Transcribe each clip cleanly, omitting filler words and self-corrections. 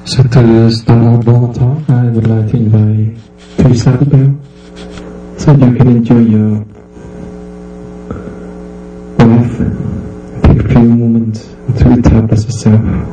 So to start our talk, I would like to invite Teresa Bell, so you can enjoy your breath. Take a few moments to establish yourself.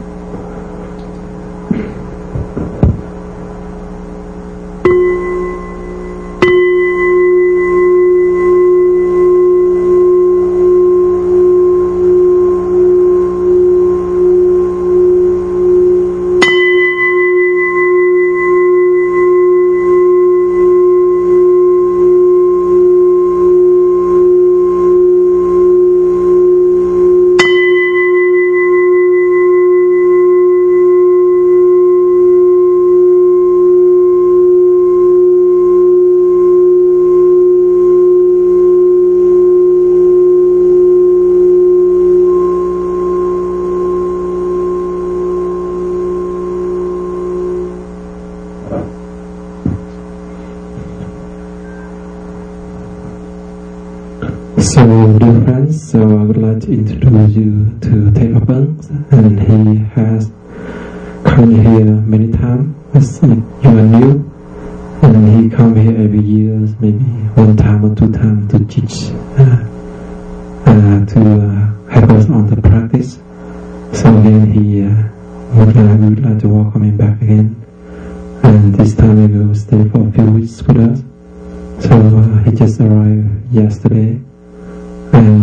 So, dear friends, I would like to introduce you to Thầy Bang, and he has come here many times. As you are new, and he come here every year, maybe 1 time or 2 times to teach, to help us on the practice. So again, we would like to welcome him back again, and this time he will stay for a few weeks with us. So he just arrived yesterday. And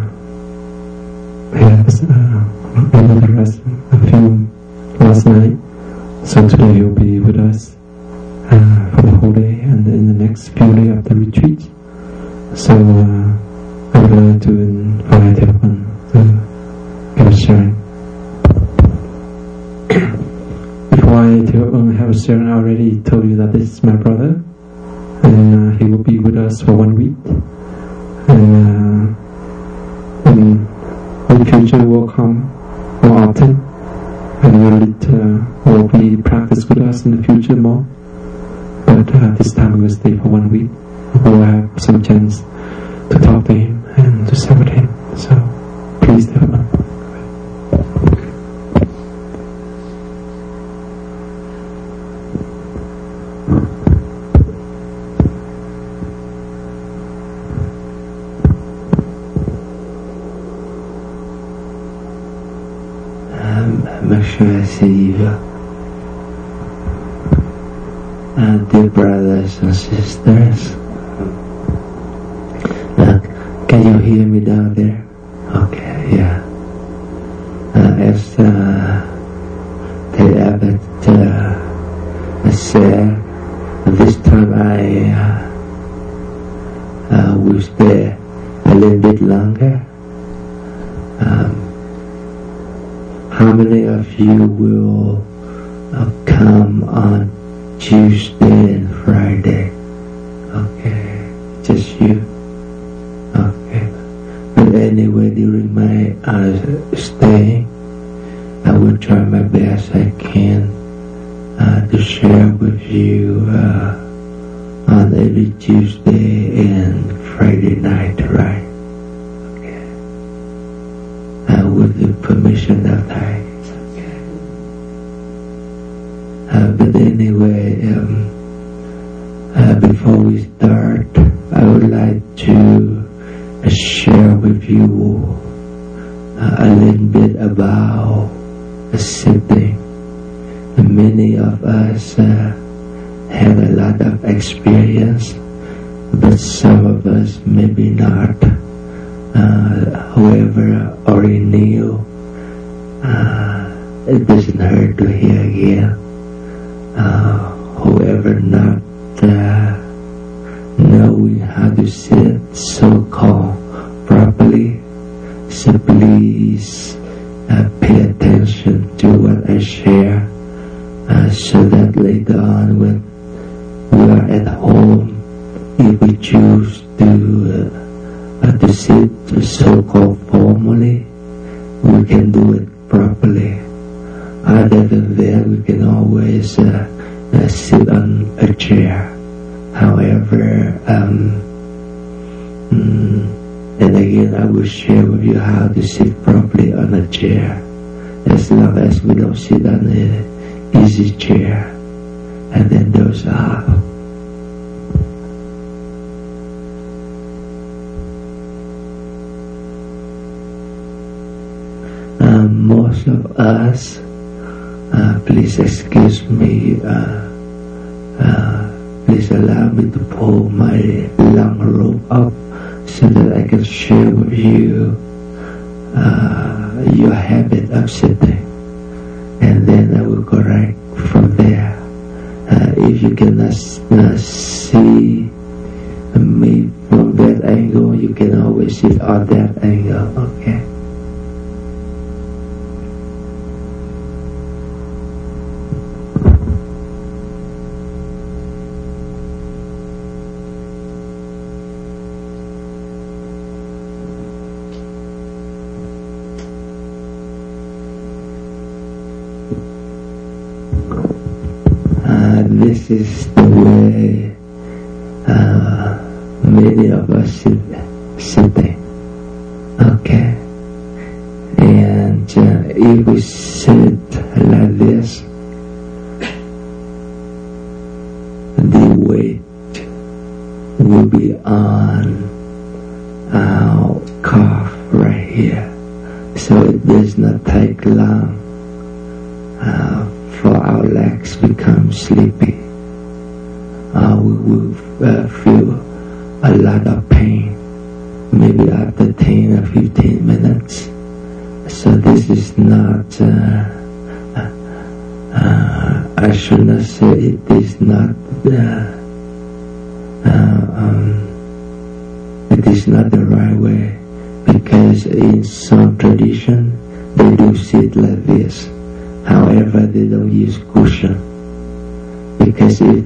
he has able to rest a few last night. So today he'll be with us for the whole day and in the next few days of the retreat. So I would like to invite everyone to give a sharing. Before I have a sharing, I already told you that this is my brother, and he will be with us for 1 week. And in the future will come more often, and will be practice with us in the future more. But this time we will stay for 1 week. We will have some chance to talk to him and to share with him. So please do it. Make sure I see you, dear brothers and sisters. Can you hear me down there? Okay, yeah. As Thầy Abbot said, this time I will stay a little bit longer. How many of you will come on Tuesday and Friday? Okay, just you. Okay, but anyway, during my stay, I will try my best I can to share with you on every Tuesday and Friday night, right? With the permission of Thầy. Okay. But anyway, before we start, I would like to share with you a little bit about sitting. Many of us have a lot of experience, but some of us maybe not. Whoever already knew, it doesn't hurt to hear again. Whoever not knowing how to sit so-called properly, so please pay attention to what I share, so that later on when we are at home, if we choose to sit so-called formally, we can do it properly. Other than that, we can always sit on a chair. However, and again, I will share with you how to sit properly on a chair. As long as we don't sit on easy chair, and then doze off. Most of us, please excuse me, please allow me to pull my long robe up so that I can share with you your habit of sitting, and then I will correct from there. If you cannot see me from that angle, you can always sit on that angle, okay? This is the way many of us sitting, okay? And if we sit like this, the weight will be on our calf right here, so it does not take long for our legs become sleepy. We will feel a lot of pain, maybe after 10 or 15 minutes. So this is not, I should not say it is not, it is not the right way, because in some tradition they do sit like this. However, they don't use cushion, because if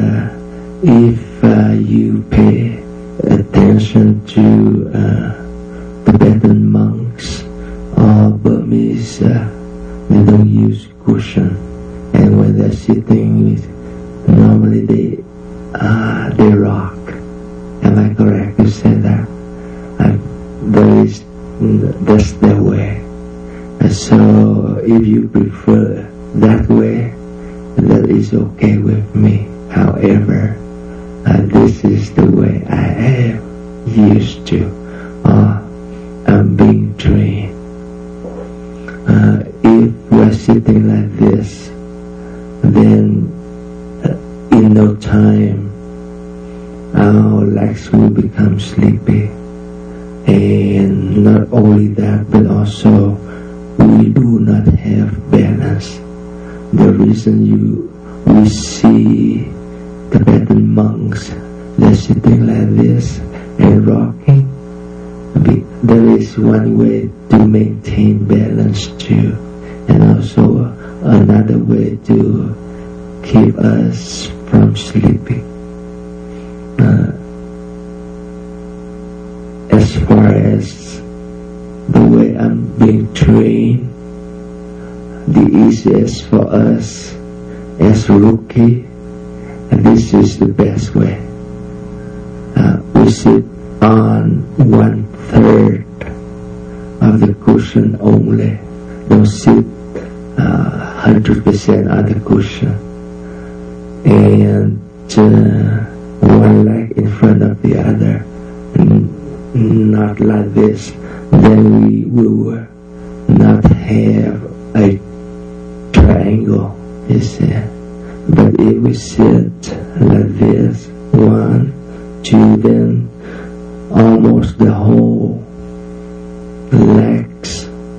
you pay attention to Tibetan monks or Burmese, they don't use cushion, and when they're sitting, normally they rock. Am I correct to say that? That's their way. So if you prefer that way, that is okay with me. However, this is the way I am used to, I'm being trained. If we're sitting like this, then in no time our legs will become sleepy. And not only that, but also we do not have balance. The reason we see Tibetan monks, they're sitting like this and rocking, there is one way to maintain balance too, and also another way to keep us from sleeping. As far as the way I'm being trained, the easiest for us as rookie, and this is the best way. We sit on 1/3 of the cushion only. Don't sit 100% on the cushion. And one leg in front of the other, not like this. Then we will not have a triangle, you see. But if we sit like this, 1, 2, then almost the whole legs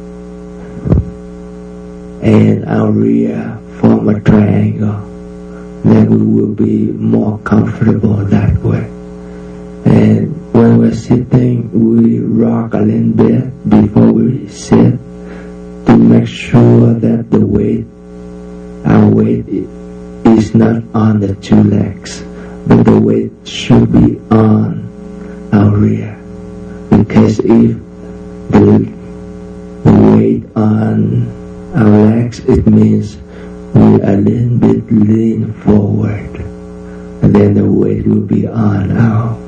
and our rear form a triangle, then we will be more comfortable that way. And when we're sitting, we rock a little bit before we sit to make sure that our weight is not on the two legs, but the weight should be on our rear. Because if the weight on our legs, it means we are a little bit lean forward, and then the weight will be on our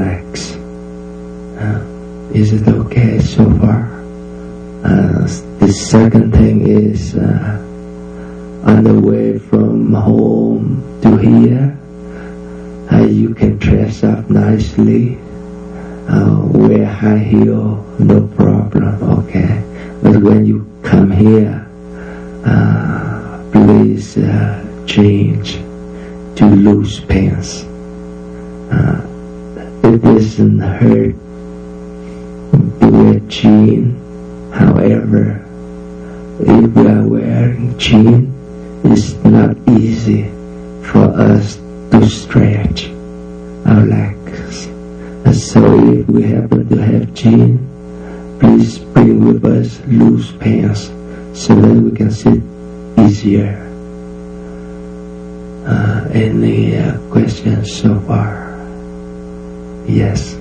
legs. Is it okay so far? This second thing is on the way from home to here, you can dress up nicely, wear high heel, no problem, okay? But when you come here, please change to loose pants. It doesn't hurt to wear jeans. However, if we are wearing jeans, it's not easy for us to stretch our legs. And so if we happen to have jeans, please bring with us loose pants so that we can sit easier. Any questions so far? Yes.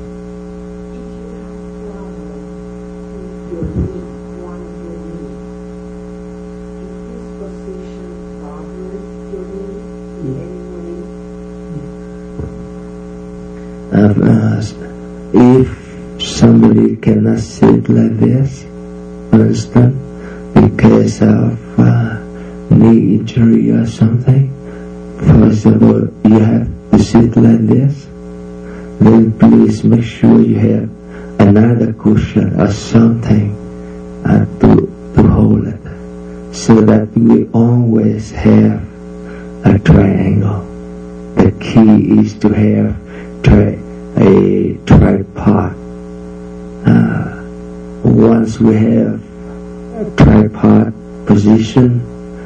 If somebody cannot sit like this, for instance, because of knee injury or something, for example, you have to sit like this, then please make sure you have another cushion or something to hold it, so that we always have a triangle. The key is to have a tripod. Once we have a tripod position,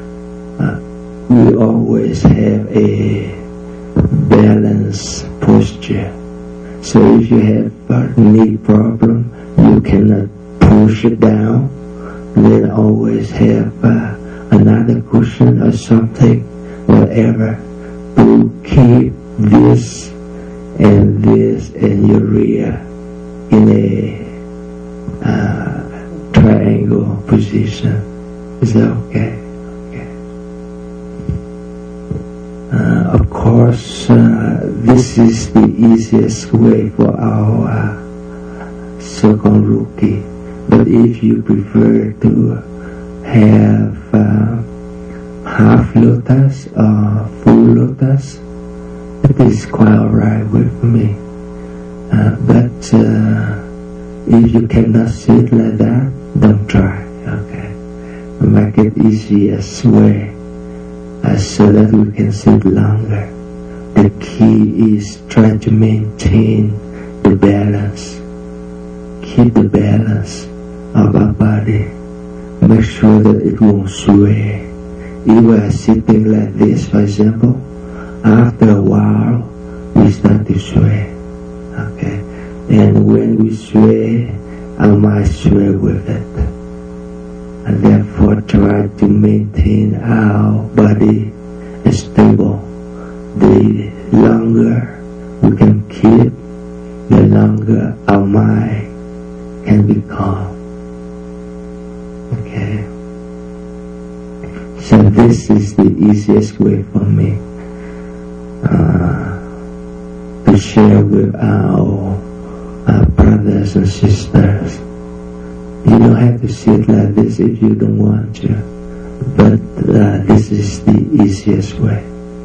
we always have a balanced posture. So if you have a knee problem, you cannot push it down, then always have another cushion or something, whatever, to keep this and your rear in a triangle position. Is that okay? Of course, this is the easiest way for our so-called rookie. But if you prefer to have half lotus or full lotus, it is quite alright with me. But if you cannot sit like that, don't try. Okay, make it easiest way. So that we can sit longer. The key is try to maintain the balance. Keep the balance of our body. Make sure that it won't sway. If we are sitting like this, for example, after a while, we start to sway. Okay, and when we sway, our mind sway with it. And therefore try to maintain our body stable. The longer we can keep, the longer our mind can be calm. Okay? So this is the easiest way for me to share with our brothers and sisters. You don't have to sit like this if you don't want to, but this is the easiest way.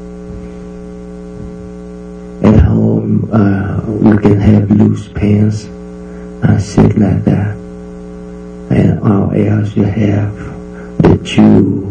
At home, we can have loose pants, sit like that, and all else you have the two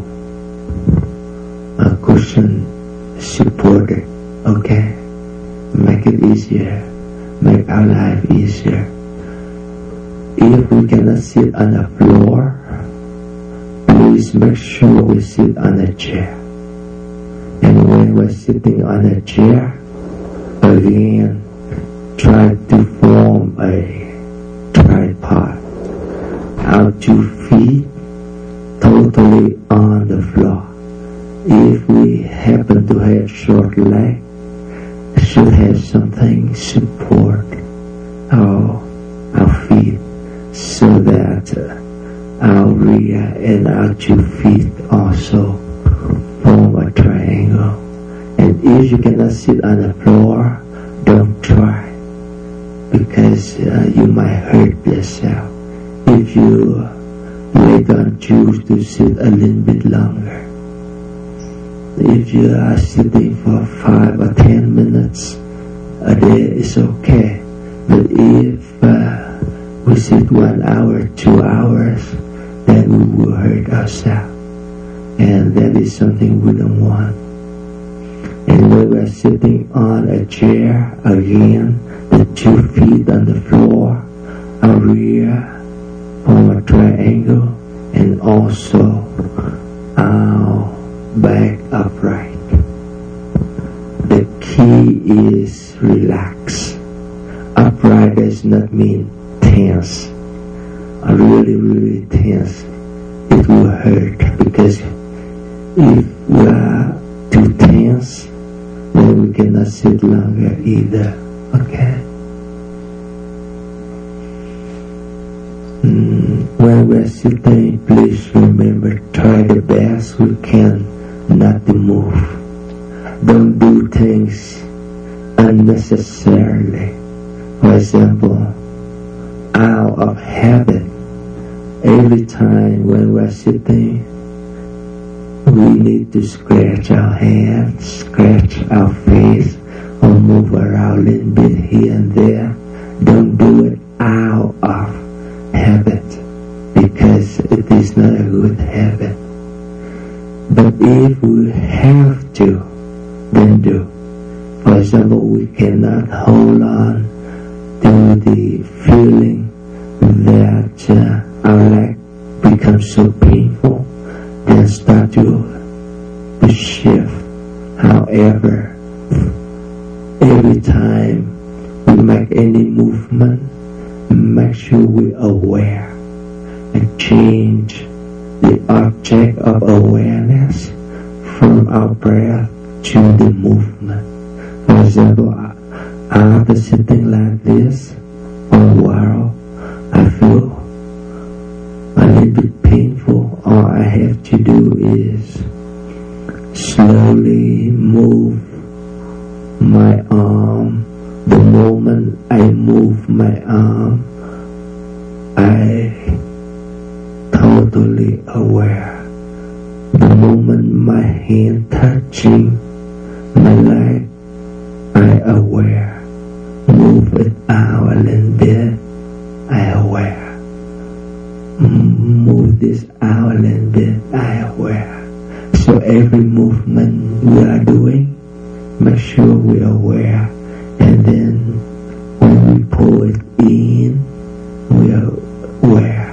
cushion supported. Okay, make it easier, make our life easier. If we cannot sit on the floor, please make sure we sit on a chair. And when we're sitting on a chair, again, try to form a tripod. Our 2 feet totally on the floor. If we happen to have short legs, should have something support our feet, so that our rear and our 2 feet also form a triangle. And if you cannot sit on the floor, don't try, because you might hurt yourself. If you later on choose to sit a little bit longer. If you are sitting for 5 or 10 minutes a day, it's okay. But if we sit 1 hour, 2 hours, then we will hurt ourselves. And that is something we don't want. And when we're sitting on a chair, again, the 2 feet on the floor, our rear form a triangle, and also our back upright. The key is relax. Upright does not mean tense. Really tense. It will hurt, because if we are too tense, then we cannot sit longer either. Okay? When we're sitting, please remember, try the best we can not to move. Don't do things unnecessarily. For example, out of habit, every time when we're sitting, we need to scratch our hands, scratch our face, or move around a little bit here and there. Don't do it out of habit, because it is not a good habit. But if we have to, then do. For example, we cannot hold on to the feeling that our leg becomes so painful, then start to shift. However, every time we make any movement, make sure we're aware and change the object of awareness from our breath to the movement. For example, after sitting like this for a while, I feel a little bit painful. All I have to do is slowly move my arm. The moment I move my arm, I totally aware. The moment my hand touching my leg, I aware. Move it out a little bit, I aware. Move this out a little bit, I aware. So every movement we are doing, make sure we are aware. And then when we pull it in, we are aware.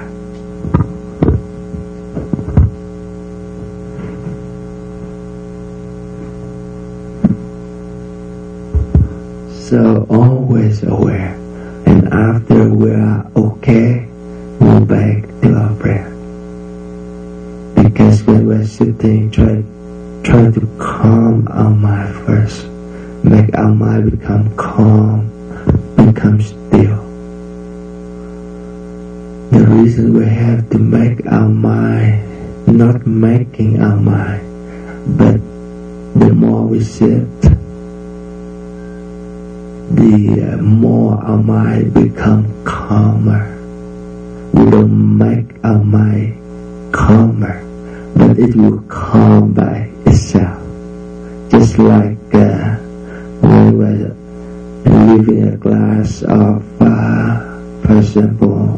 So always aware. And after we are okay, move back to our breath. Because when we're sitting, try to calm our mind first. Make our mind become calm, become still. The reason we have to make our mind, not making our mind, but the more we sit, the more our mind become calmer. We don't make our mind calmer, but it will calm by itself. Just like when we're leaving a glass of, for example,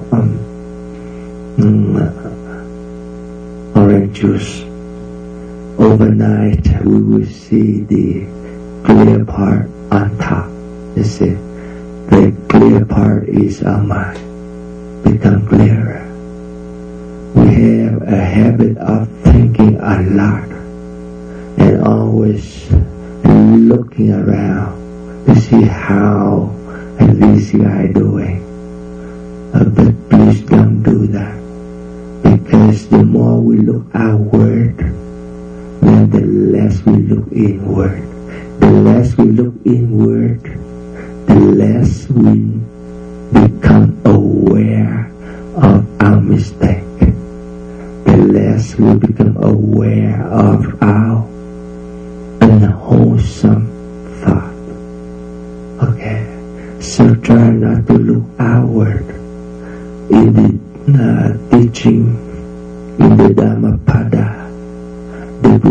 orange juice. Overnight, we will see the clear part on top. You see, the clear part is our mind, become clearer. We have a habit of thinking a lot and always looking around to see how this guy doing. But please don't do that, because the more we look outward, then the less we look inward. The less we look inward, the less we become aware of our mistake. The less we become aware of our unwholesome thought. Okay, so try not to look outward. In the teaching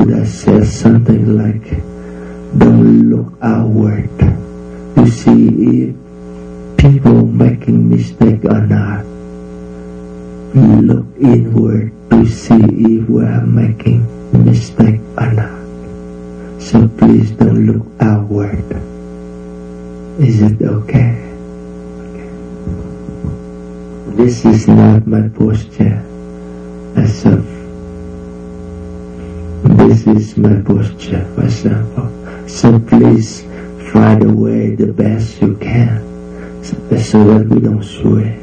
Buddha said something like, don't look outward to see if people making mistake or not. Look inward to see if we are making mistake or not. So please don't look outward. Is it okay? This is not my posture as of. This is my posture, for example. So please find a way the best you can so that we don't sway.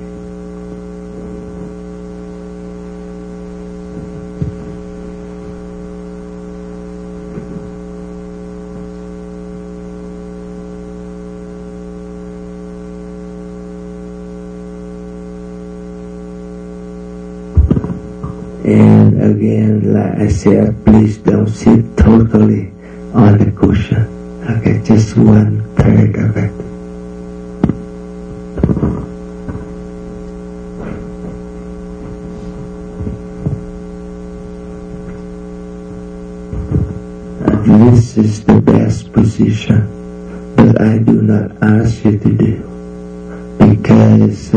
And again, like I said, please don't sit totally on the cushion. Okay, just 1/3 of it. This is the best position, but I do not ask you to do, because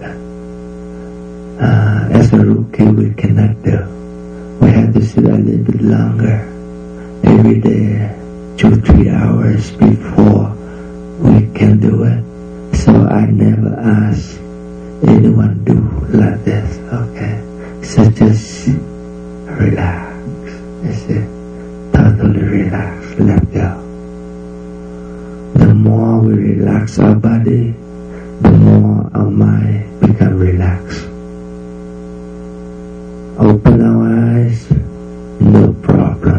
as a rookie we cannot do. We have to sit a little bit longer every day, 2-3 hours before we can do it. So I never ask anyone do like this. Okay, so just relax. That's it. Totally relax. Let go. The more we relax our body, the more our mind becomes relaxed. Open our eyes, no problem.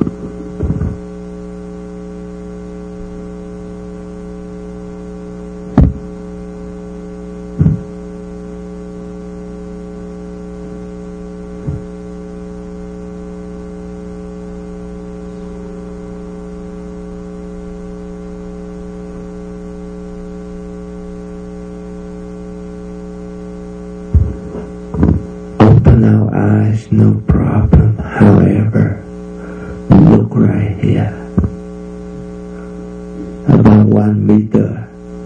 Our eyes, no problem. However, look right here, about 1 meter.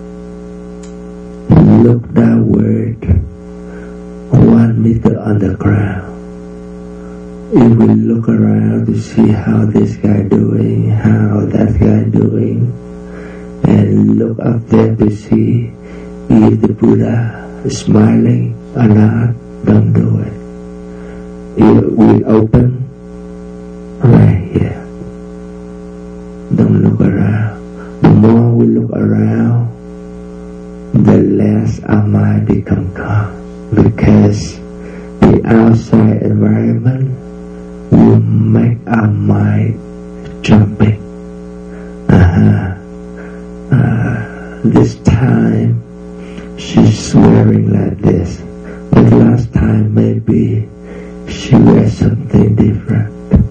Look downward, 1 meter on the ground. If we look around to see how this guy doing, how that guy doing, and look up there to see if the Buddha is smiling or not, don't do it. It will open right here. Don't look around. The more we look around, the less our mind becomes calm, because the outside environment will make our mind jumping. This time she's wearing like this, but last time maybe she wears something different.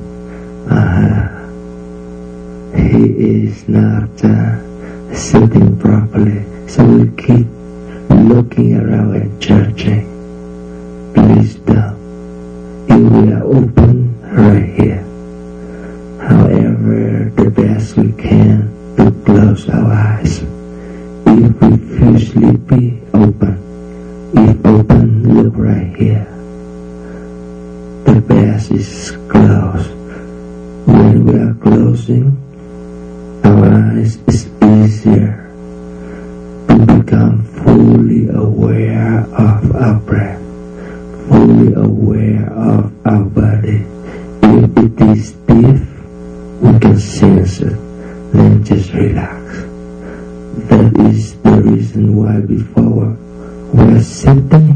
He is not sitting properly, so we keep looking around and judging. Please don't. If we are open right here, however, the best we can to close our eyes. If we feel sleepy, open. If open, look right here. The best is closed. When we are closing our eyes, it's easier to become fully aware of our breath, fully aware of our body. If it is stiff, we can sense it, then just relax. That is the reason why before we are sitting,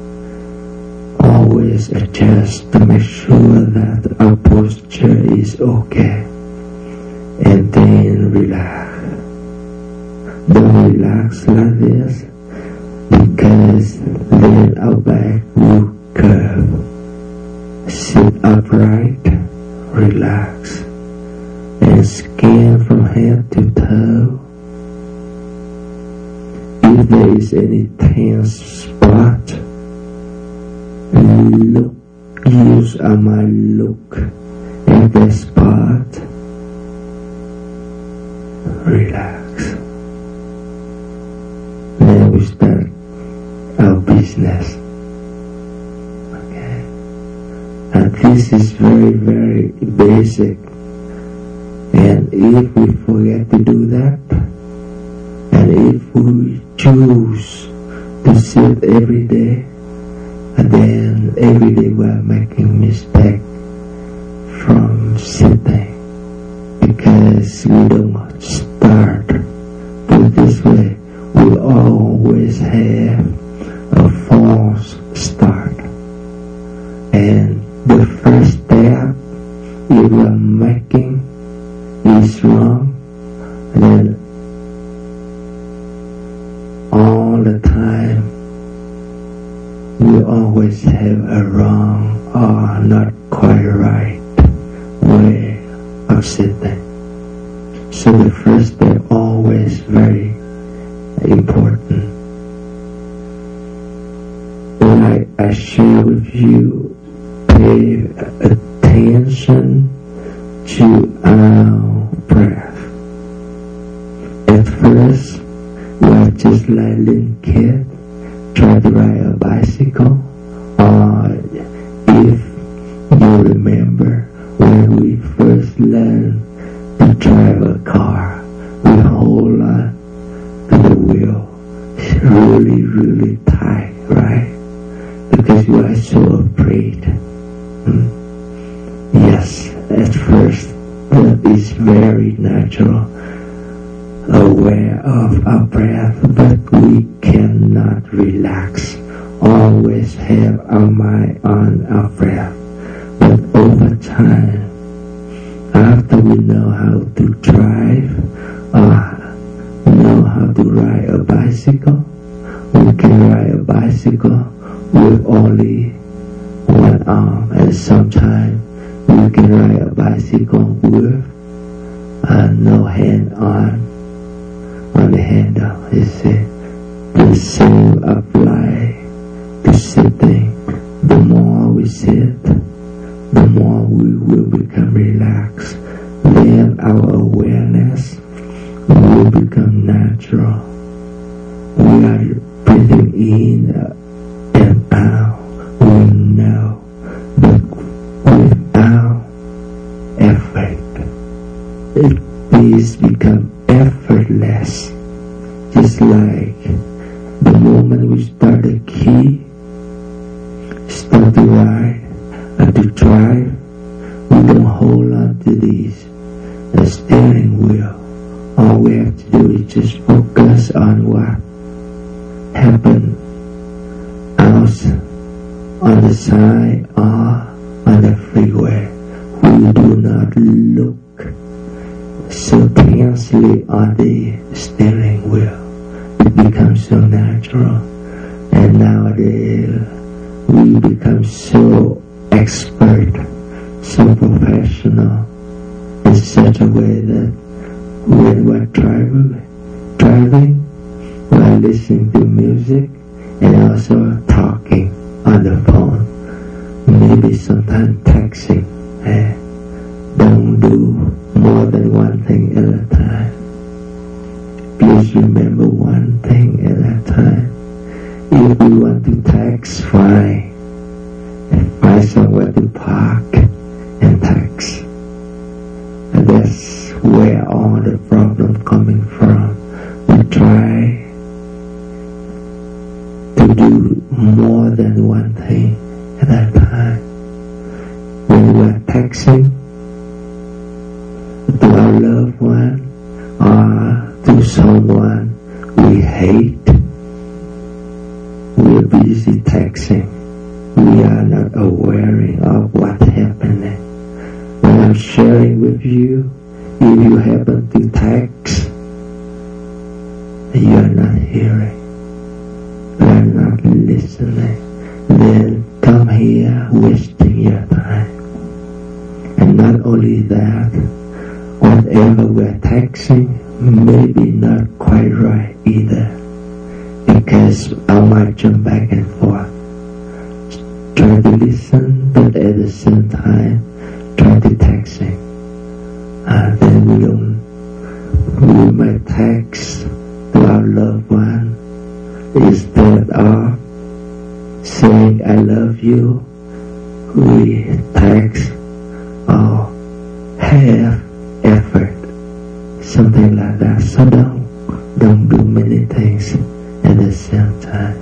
always adjust to make sure that our posture is okay, and then relax. Don't relax like this, because then our back will curve. Sit upright, relax, and scan from head to toe. If there is any tense spot, look, use our mind, look at that spot relax. Then we start our business. Okay. And this is very, very basic. And if we forget to do that, and if we choose to sit every day, and then every day we are making mistake from sitting because we don't start. But this way, we always have a false start. And the first step you are making is wrong, then all the time we always have a wrong or not quite right way of sitting. So the first step always very important. When I share with you, pay attention to our breath. At first, we are just like little kids try to ride a bicycle, or if you remember when we first learned to drive a car, we hold on to the wheel really, really tight, right? Because we are so afraid. Yes, at first that is very natural, aware of our breath, but we cannot relax, always have our mind on our breath. But over time, after we know how to drive or know how to ride a bicycle, we can ride a bicycle with only one arm, and sometimes we can ride a bicycle with no hand on the handle. You see, the same apply to sitting. The more we sit, the more we will become relaxed. Then our awareness will become natural. We are breathing in and out. We know, but without effort, it become effortless. Just like the moment we start a key, start to ride and to drive, we don't hold on to the steering wheel. All we have to do is just focus on what happened out on the side or on the freeway. We do not look so tensely on the steering wheel. It becomes so natural, and nowadays we become so expert, so professional in such a way that when we're driving, we're listening to music and also talking on the phone, maybe sometimes texting. Don't do more than one thing at a time. Please remember one thing at a time. If we want to text, fine. Find somewhere to park and text. And that's where all the problem coming from. We try to do more than one thing at a time. When we're texting to our loved one or to someone we hate, we're busy texting. We are not aware of what's happening. When I'm sharing with you, if you happen to text, you are not hearing, you are not listening, then come here wasting your time. And not only that, whatever we're texting may be not quite right either, because I might jump back and forth. Try to listen, but at the same time, try to texting. Then we half effort, something like that. So don't do many things at the same time.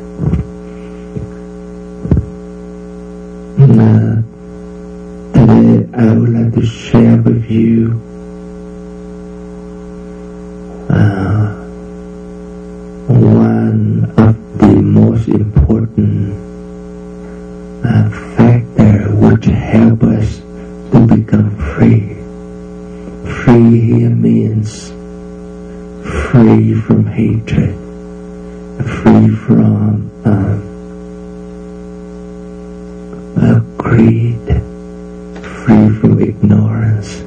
Today I would like to share with you one of the most important factor which help us to become free. Free here means free from hatred, free from greed, free from ignorance.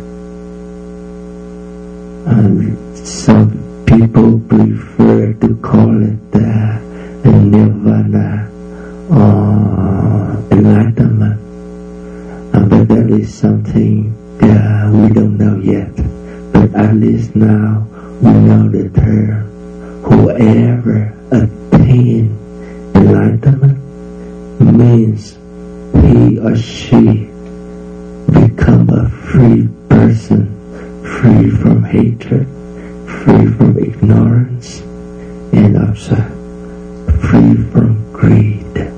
Some people prefer to call it nirvana or enlightenment, but that is something we don't know yet. But at least now we know the term. Whoever attain enlightenment means he or she become a free person, free from hatred, free from ignorance, and also free from greed.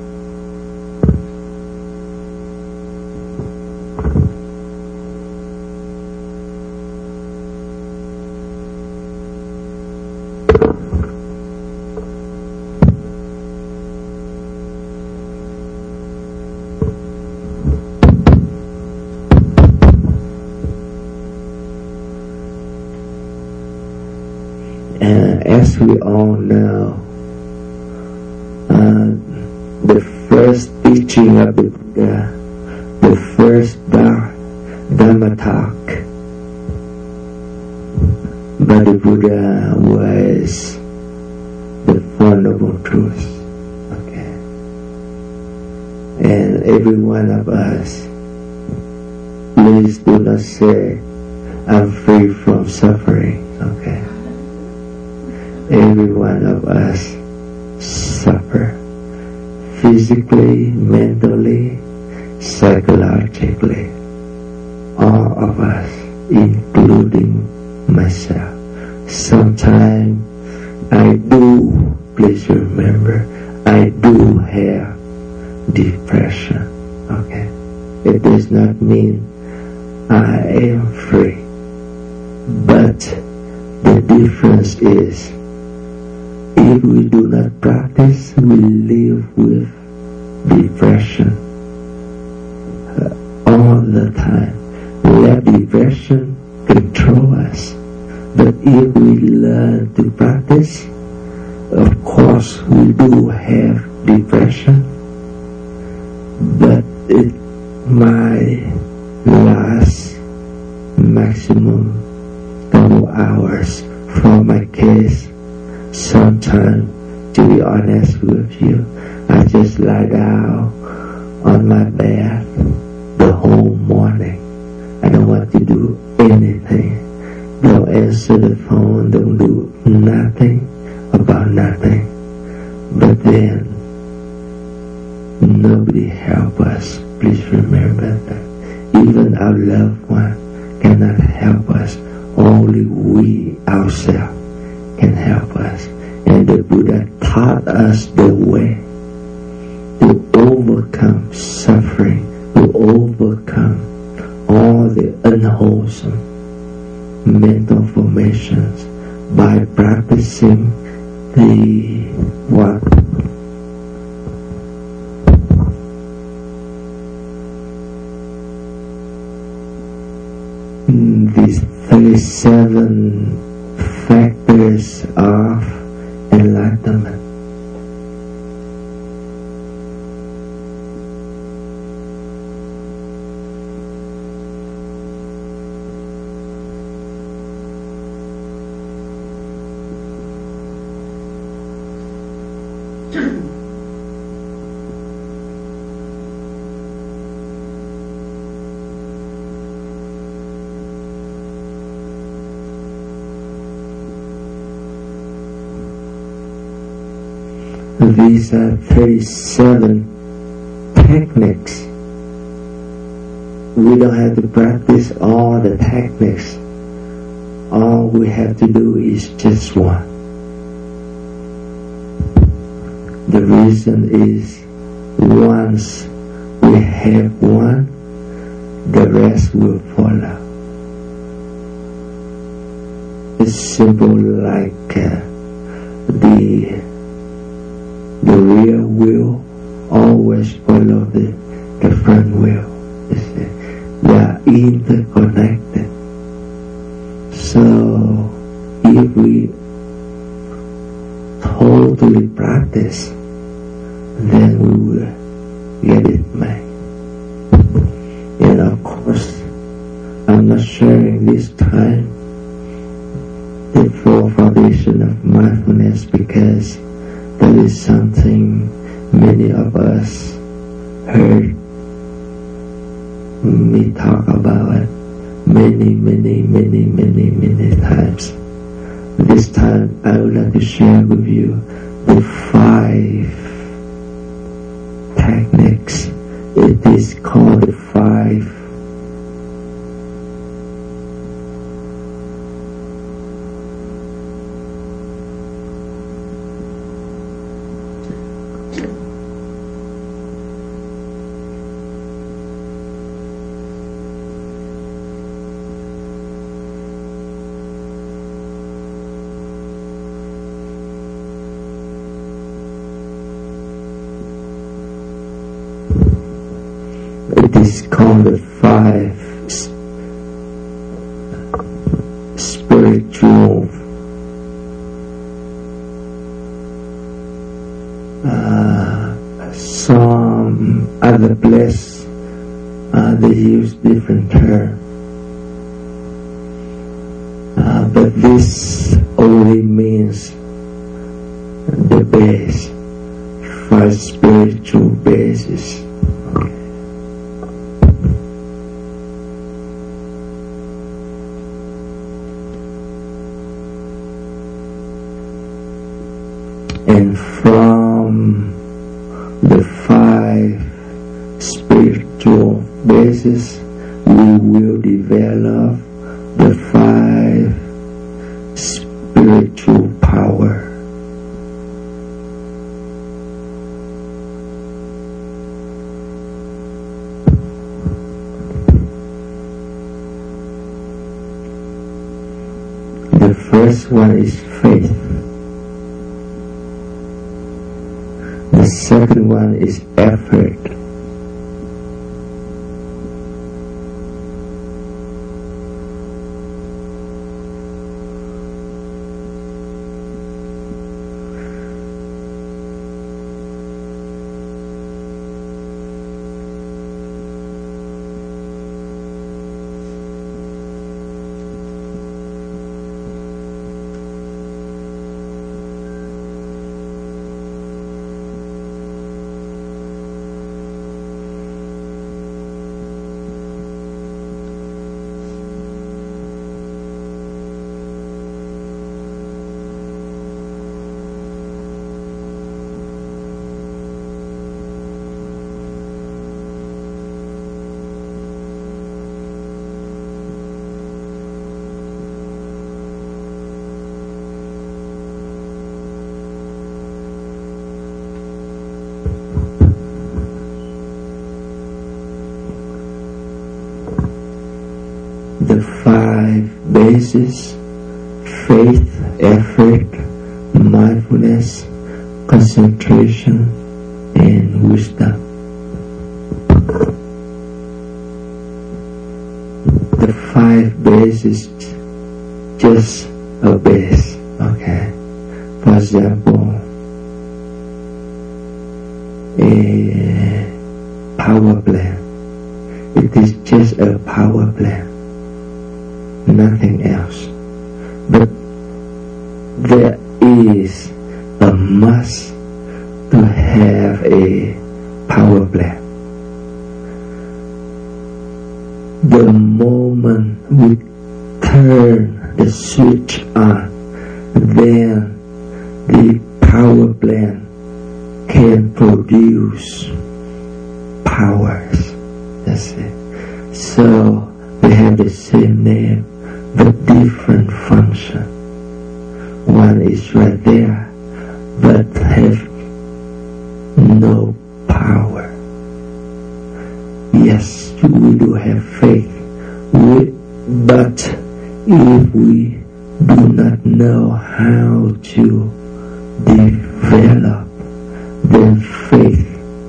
As we all know, the first teaching of the Buddha, the first Dhamma talk by the Buddha was the Four Noble Truths. Okay. And every one of us, please do not say, I'm free from suffering. Okay. Every one of us suffer physically, mentally, psychologically. All of us, including myself. Sometimes I do, please remember, I do have depression. Okay? It does not mean I am free. But the difference is, if we do not practice, we live with depression all the time. Let depression control us. But if we learn to practice, of course we do have depression, but it might last maximum couple hours. For my case, sometimes, to be honest with you, I just lie down on my bed the whole morning. I don't want to do anything. Don't answer the phone, don't do nothing about nothing. But then, nobody help us. Please remember that. Even our loved one cannot help us. Only we ourselves can help us. And the Buddha taught us the way to overcome suffering, to overcome all the unwholesome mental formations by practicing the what? These 37 factors of enlightenment. These are 37 techniques we don't have to practice all the techniques. All we have to do is just one. The reason is, once we have one, the rest will follow. It's simple like the rear wheel always follow the front wheel. They are interconnected. So if we totally practice, then we will get it made. And of course, I'm not sharing this time the full foundation of mindfulness, because that is something many of us heard me talk about it many times. This time I would like to share with you the 5 techniques. It is called the 5 spiritual some other place they use different term, but this only means the base, 5 spiritual bases. And from the 5 spiritual bases, we will develop the 5 spiritual power. The first one is faith. The second one is effort. The 5 bases: faith, effort, mindfulness, concentration, and wisdom. The 5 bases just a base, okay? For example, a power plant. It is just a power plant, nothing else. But there is a must to have a power plant. The moment we turn the switch on, then the power plant can produce powers. That's it. So they have the same name but different function. One is right there but have no power. Yes, we do have faith, but if we do not know how to develop, then faith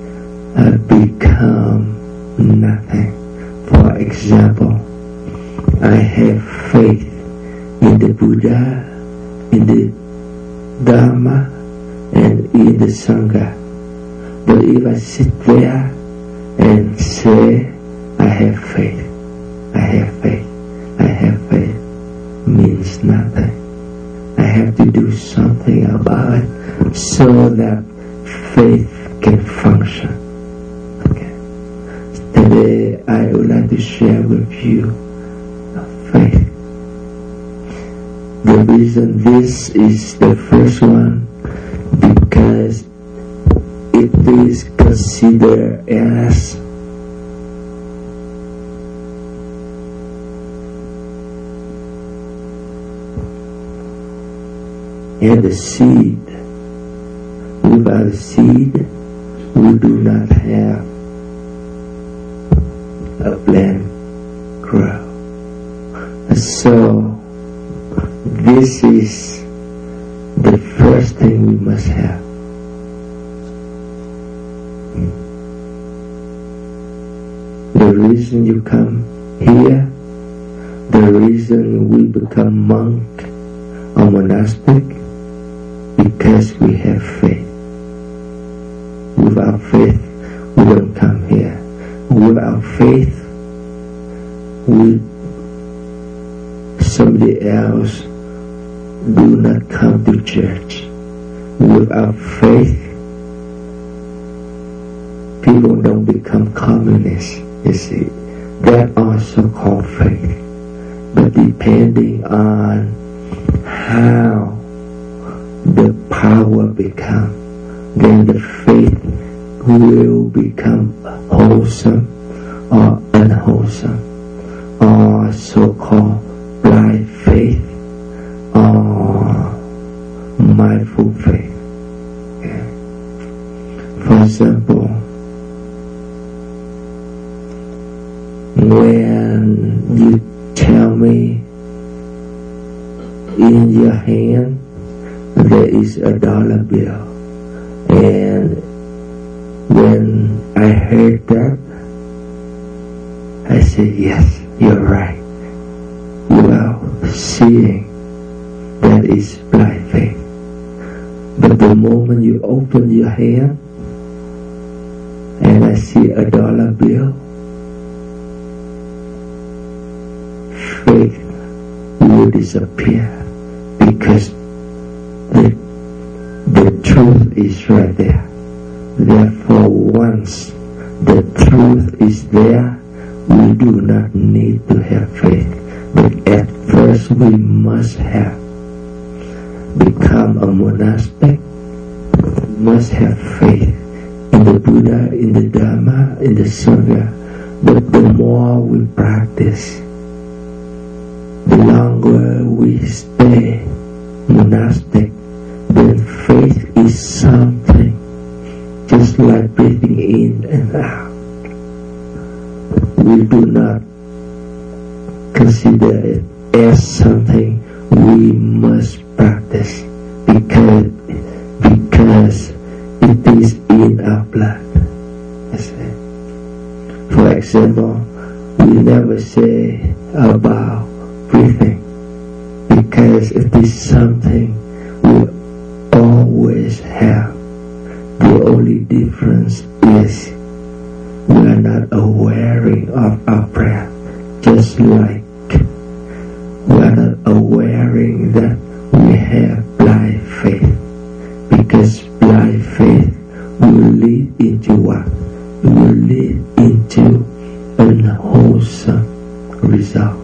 become nothing. For example, I have faith in the Buddha, in the Dharma, and in the Sangha. But if I sit there and say, I have faith, I have faith, I have faith, means nothing. I have to do something about it so that faith can function. Okay. Today I would like to share with you faith. The reason this is the first one, because it is considered as the seed. Without a seed, we do not have a plant grow. So this is the first thing we must have. The reason you come here, the reason we become monk or monastic, because we have faith. Without faith, we don't come here. Without faith, somebody else do not come to church. Without faith, people don't become communists. You see, that also called faith. But depending on how the power become, then the faith will become wholesome or unwholesome, or so-called blind faith or mindful faith. Okay. For example, when you tell me in your hand there is a dollar bill, and when I heard that, I said, yes, you're right. Without seeing, that is blind faith. But the moment you open your hand and I see a dollar bill, faith will disappear, because the truth is right there. Therefore, once the truth is there, we do not need to have faith. But at first we must have become a monastic, must have faith in the Buddha, in the Dharma, in the Sangha. But the more we practice, the longer we stay monastic, then faith is something just like breathing in and out. We do not consider it as something we must practice because it is in our blood. For example, we never say about breathing because it is something we always have. The only difference is we are not aware of our breath, just like we are not aware that we have blind faith, because blind faith will lead into what? It will lead into unwholesome result.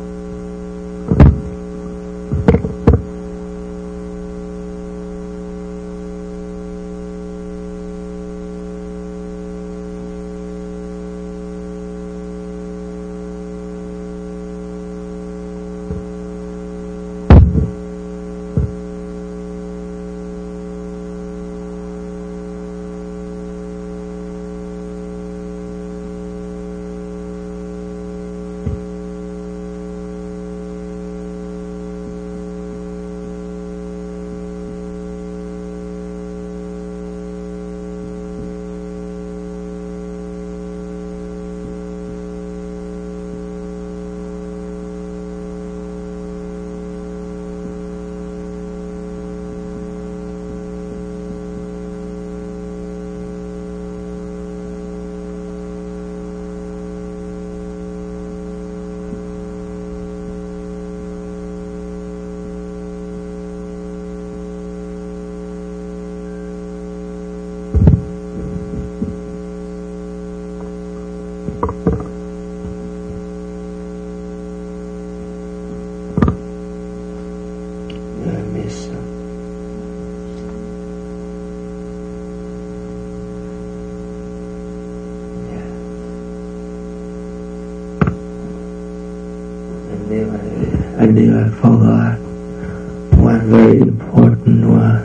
I knew I forgot one very important one.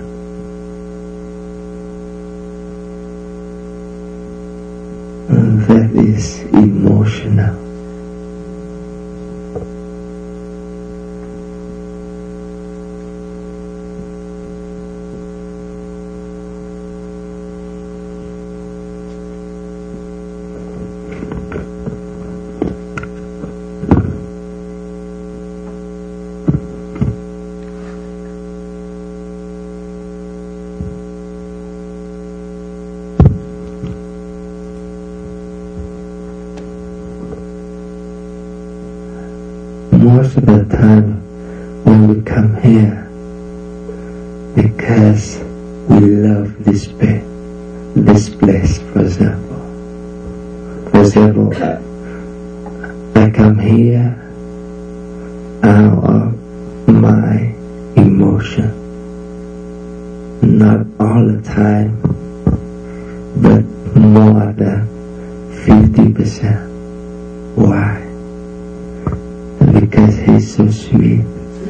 And that is emotional. Most of the time when we come here, because we love this place, for example. I come here out of my emotion. Not all the time, but more than 50%. Why? Because he's so sweet.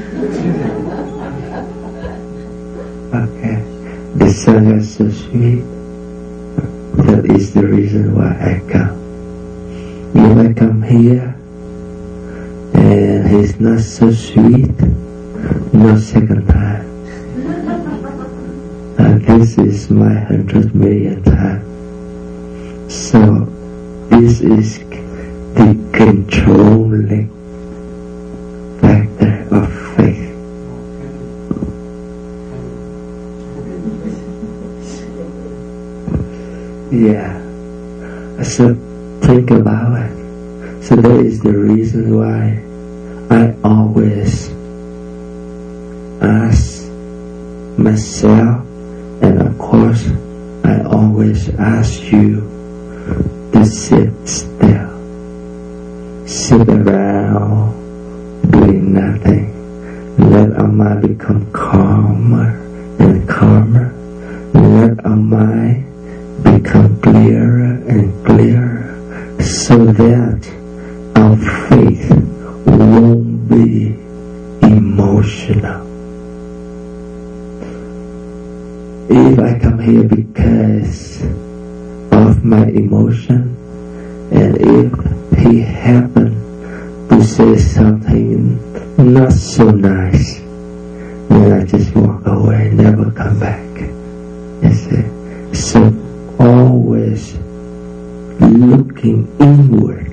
Okay, the song is so sweet. That is the reason why I come. If I come here and he's not so sweet, no second time. This is my 100 million time. So this is the controlling factor of faith. Yeah. So think about it. So that is the reason why I always ask myself, and of course I always ask you to sit still. Sit around doing nothing. Let our mind become calmer and calmer. Let our mind become clearer and clearer, so that our faith won't be emotional. If I come here because of my emotion, and if he happened to say something not so nice, then I just walk away, never come back. You see? So always looking inward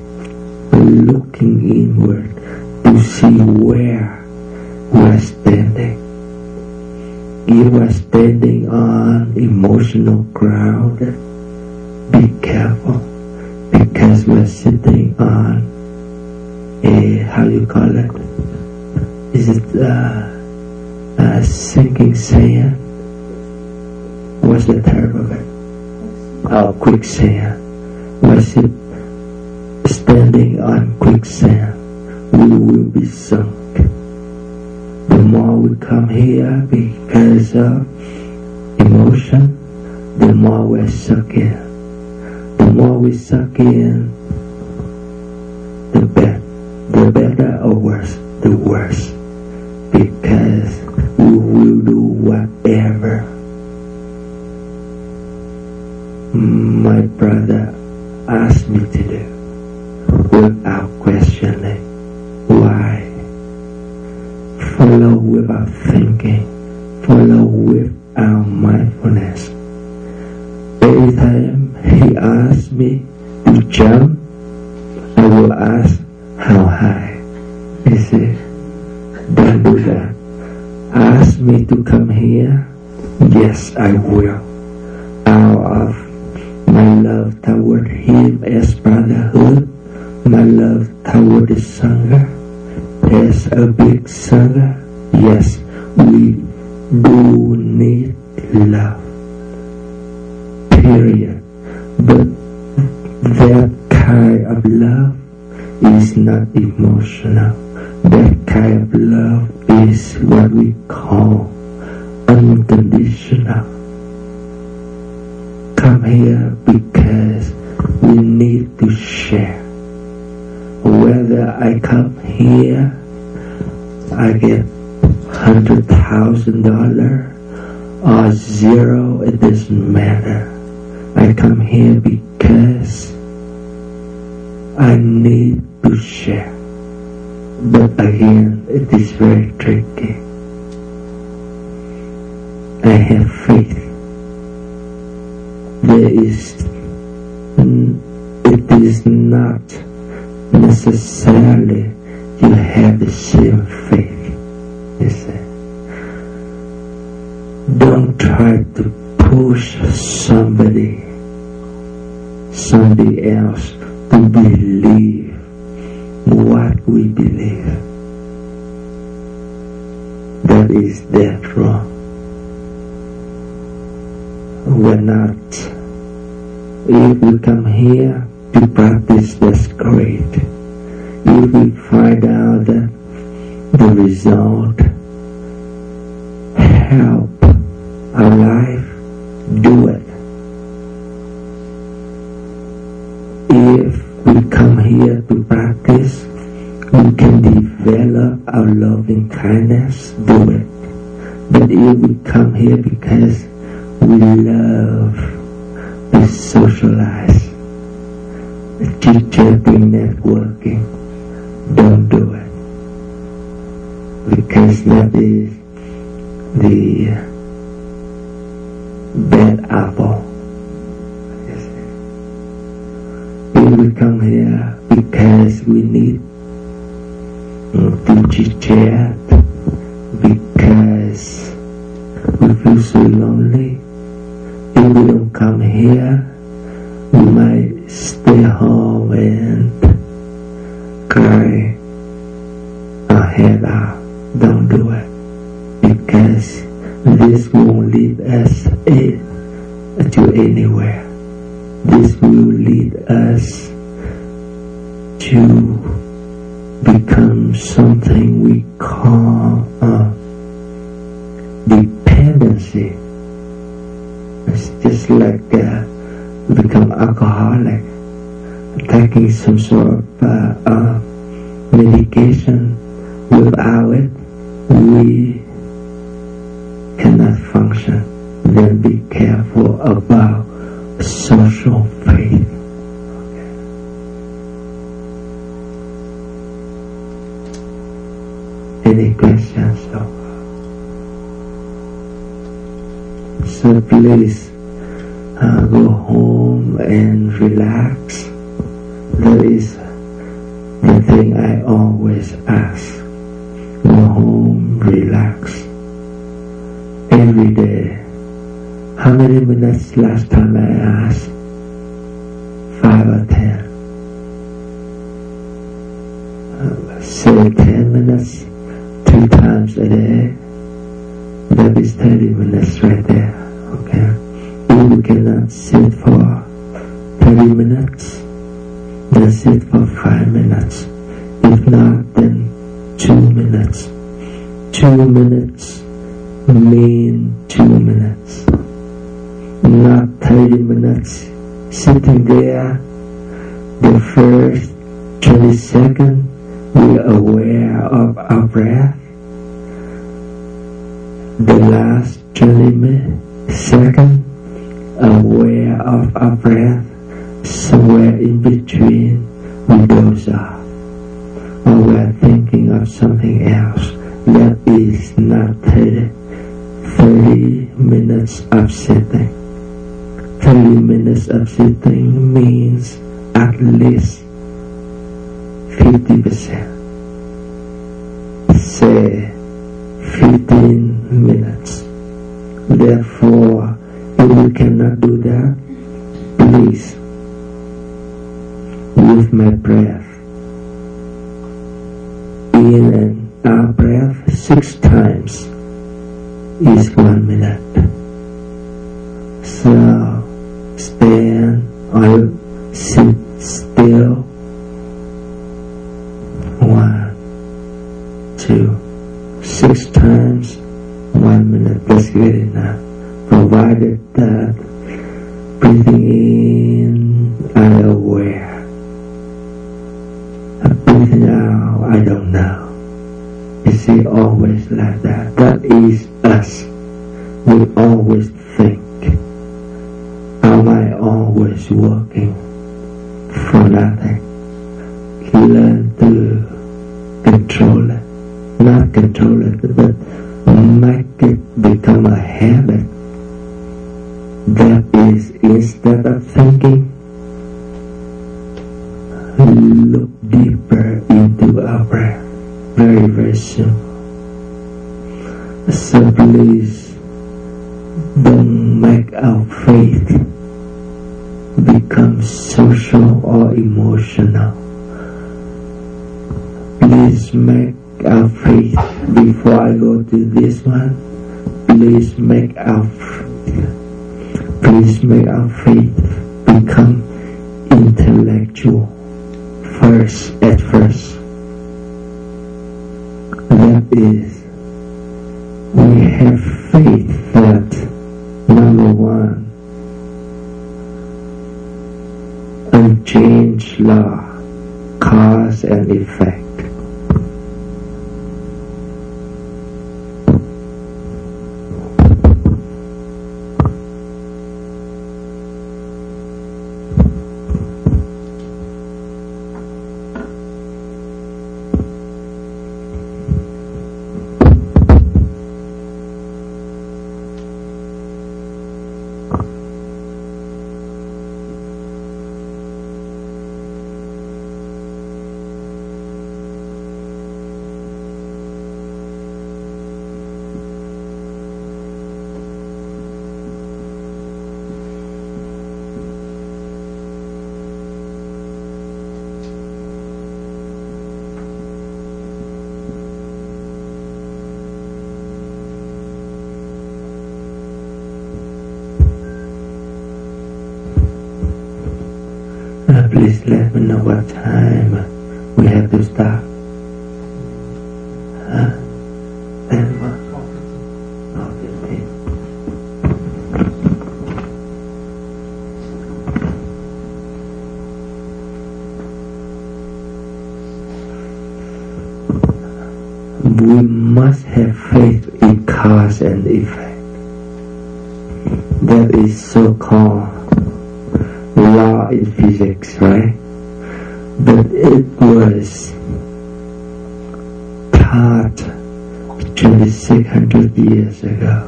to see where we're standing. If we're standing on emotional ground, be careful, because we're sitting on a, how you call it? Is it a sinking sand? What's the term of it? Oh, quicksand. We're standing on quicksand. We will be sunk. The more we come here because of emotion, the more we're sucked in. The more we suck in, the better or worse, the worse. Because we will do whatever my brother asked me to do without questioning. Why? Follow without thinking. Follow without mindfulness. Every time he asks me to jump, I will ask how high. You see? Don't do that. Ask me to come here. Yes, I will. Out of my love toward him as brotherhood, my love toward the Sangha as a big Sangha. Yes, we do need love. Period. But that kind of love is not emotional. That kind of love is what we call unconditional. Come here because we need to share. Whether I come here I get $100,000 or zero, it doesn't matter. I come here because I need to share. But again, it is very tricky. I have faith. It is not necessarily you have the same faith. You see. Don't try to push somebody else to believe what we believe. That is that wrong. We're not. If we come here to practice, that's great. If we find out that the result help our life, do it. If we come here to practice, we can develop our loving kindness, do it. But if we come here because we love to socialize, chit-chatting, networking, don't do it. Because that is the bad apple. If we come here because we need to chit-chat, because we feel so lonely, if we don't come here, we might stay home and cry our head out. Don't do it, because this won't lead us to anywhere. This will lead us to become something we call dependency. It's just like become alcoholic, taking some sort of medication. Without it, we cannot function. Then be careful about social faith. Any questions? So please go home and relax. That is the thing I always ask. Go home, relax. Every day. How many minutes last time I asked? 5 or 10. Say 10 minutes 2 times a day. That is 30 minutes right there. Okay. If you cannot sit for 30 minutes, then sit for 5 minutes. If not, then 2 minutes. 2 minutes mean 2 minutes. Not 30 minutes sitting there. The first 20 seconds we are aware of our breath. The last 20 seconds aware of our breath. Somewhere in between we doze off, or we're thinking of something else. That is not 30 minutes of sitting. 30 minutes of sitting means at least 50%. Say 15 minutes. Therefore, if we cannot do that, please, with my breath, in and out breath 6 times is 1 minute. So stand or sit still. 1, 2, 6 times 1 minute. That's good enough. Provided that breathing in, I'm aware. Breathing out, I don't know. You see, always like that. That is us. We always think. Our mind always working for nothing. Learn to control it. Not control it, but make it become a habit. That is, instead of thinking, look deeper into our breath. Very, very simple. So please don't make our faith become social or emotional. Please make our faith, before I go to this one, please make our faith become intellectual first, at first. That is, we have faith that, number one, unchanged law, cause and effect. Please let me know what time we have to start. 10 We must have faith in cause and effect. That is so-called law in physics, right? But it was taught 2,600 years ago.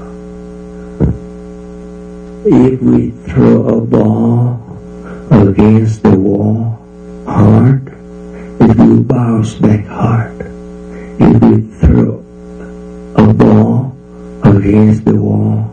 If we throw a ball against the wall hard, it will bounce back hard. If we throw a ball against the wall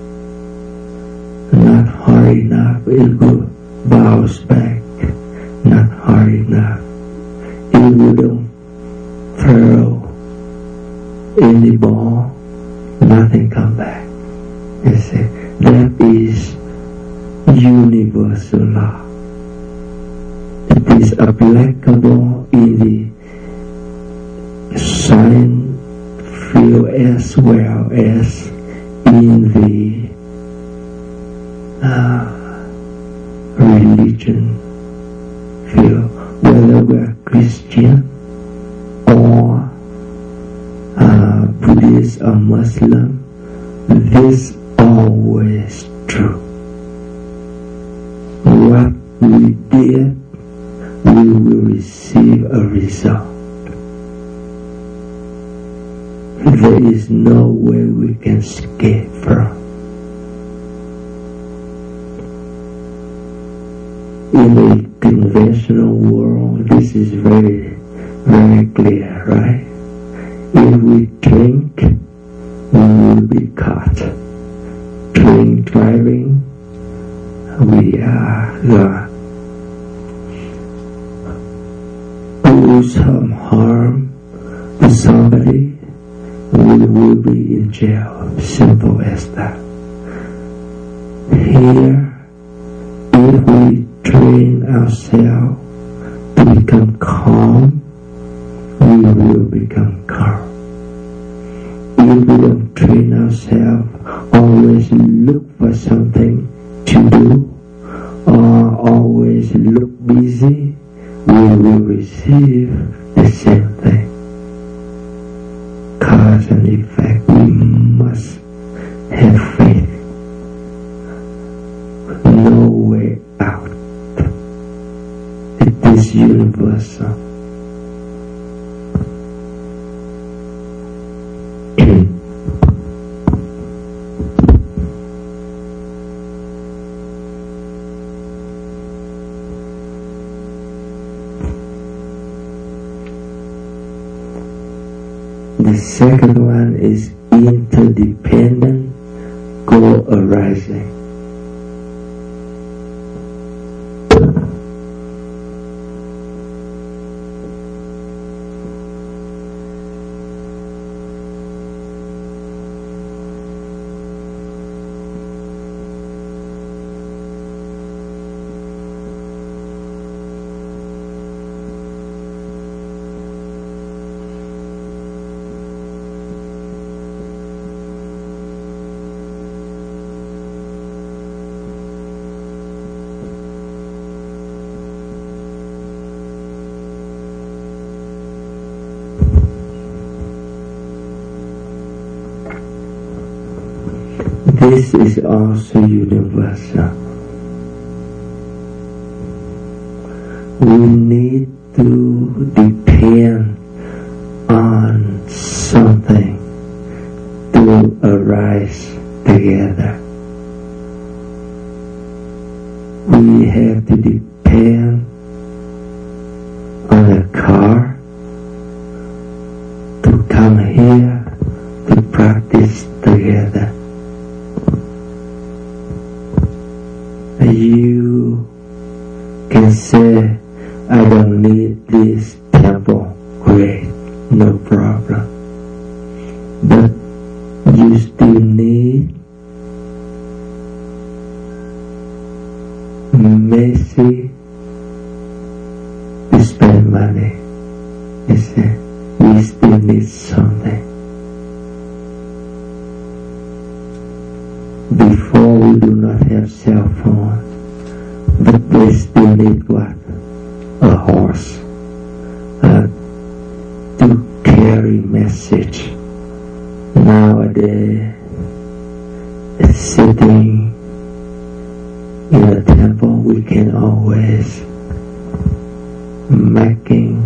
not hard enough, it will bounce back, not hard enough. If we don't throw any ball, nothing come back. You see, that is universal law. It is applicable in the science field as well as in the religion field, whether we're Christian or Buddhist or Muslim. This always true. What we did, we will receive a result. There is no way we can escape from. In a conventional world, this is very, very clear, right? If we drink, we will be caught. Drink driving, we are gone. Do some harm to somebody, we will be in jail. Simple as that. Here, if we train ourselves to become calm, we will become calm. If we don't train ourselves, always look for something to do, or always look busy, we will receive the same thing. cause and effect. We must have faith. No way out. It is universal. The second one is interdependent co-arising. This is also universal. We need to depend on something to arise together. We have to depend on a car to come here to practice together. You can say, I don't need this temple. Great, no problem. But you still need mercy to spend money. You see, we still need something. Before we do not have cell phone, but they still need what? A horse to carry message. Nowadays, sitting in a temple, we can always making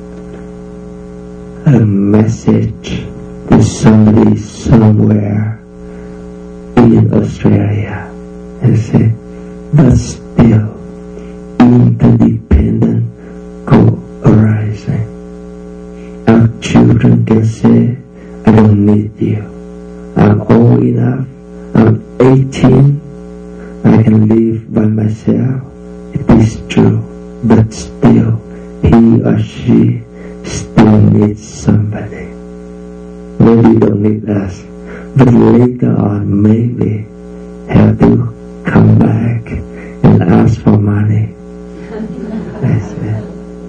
a message to somebody somewhere in Australia, you see, but still interdependent co-arising. Our children can say, I don't need you. I'm old enough, I'm 18, I can live by myself. It is true, but still he or she still needs somebody. Maybe you don't need us, but later on maybe have to come back and ask for money. I said,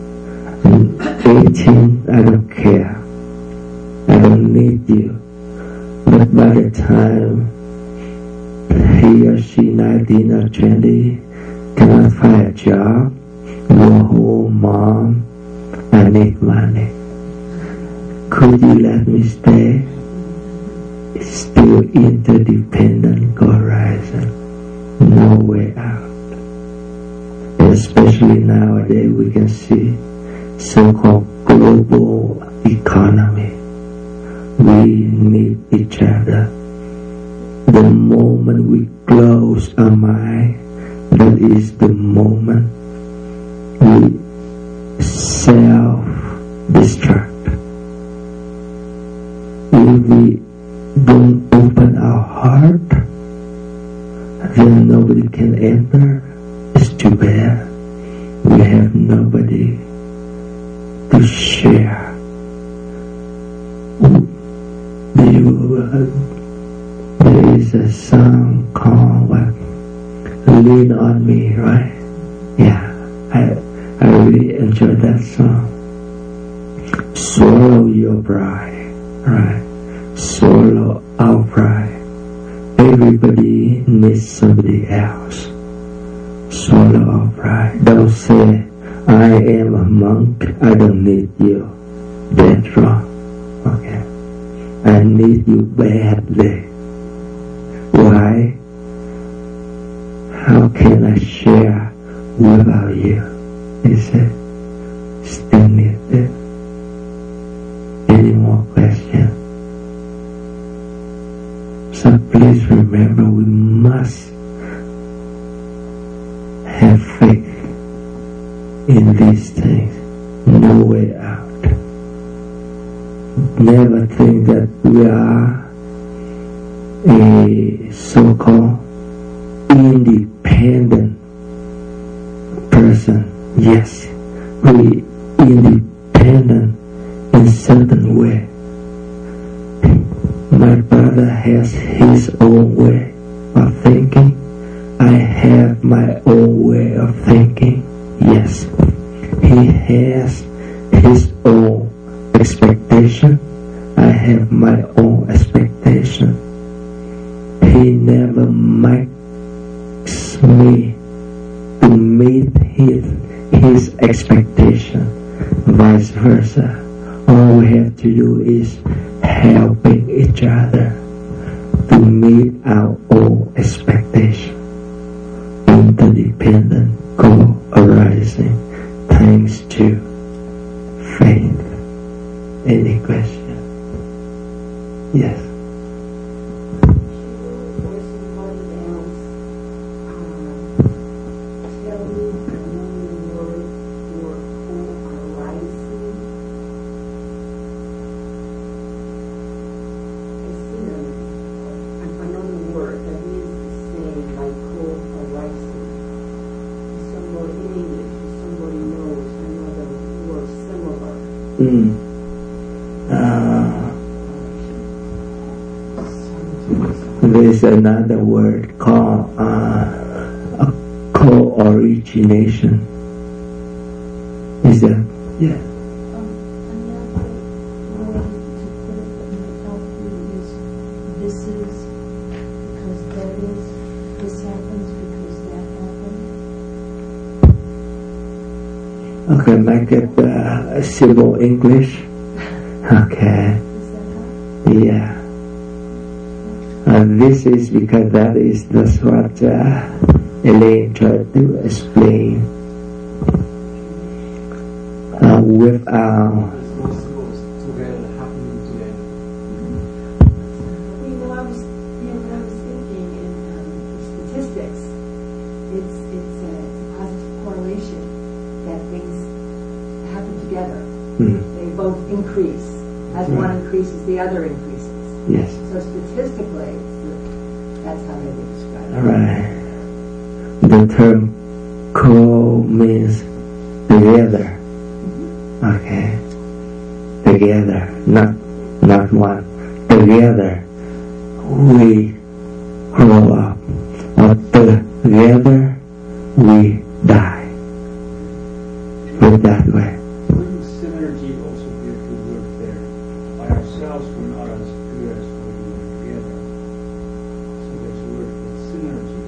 18, I don't care. I don't need you. But by the time he or she 19 or 20 cannot find a job, go home, Mom, I need money. Could you let me stay? It's still interdependent co-arising. No way out. Especially nowadays we can see so-called global economy. We need each other. The moment we close our mind, that is the moment we self-destruct. If we don't open our heart, then nobody can enter. It's too bad. We have nobody to share. There is a song called what? Lean on Me, right? Yeah, I really enjoy that song. Swallow your pride, right? Swallow our pride. Everybody needs somebody else. Swallow our pride. Don't say, I am a monk, I don't need you. That's wrong. Okay. I I need you badly. Why? How can I share without you? He said, still need it. Any more questions? So please remember, we must have faith in these things. No way out. Never think that we are a so-called independent person. Yes, we independent in certain way. My brother has his own way of thinking. I have my own way of thinking. Yes, he has his own expectation. I have my own expectation. He never makes me to meet his expectation. Vice versa. All we have to do is helping each other to meet our own expectation. Interdependent co-arising thanks to faith. Any question? Yes. There's another word called co-origination. Is that? Yeah. Another way to put it that might help you is this is because that is, this happens because that happened. Okay, make it simple English. Okay. Does that help? Yeah. This is because that's what Elaine tried to explain. Without I was thinking in statistics, it's a positive correlation that things happen together. They both increase. As one increases, the other increases. yes. So statistically, that's how they would describe it. Right. The term co means together. Okay. Together, not one. Together, we grow up. Or together, we die. Put it that way. Wouldn't synergy also be a good word there? By ourselves, we're not as good as when we work together. So there's a word for synergy.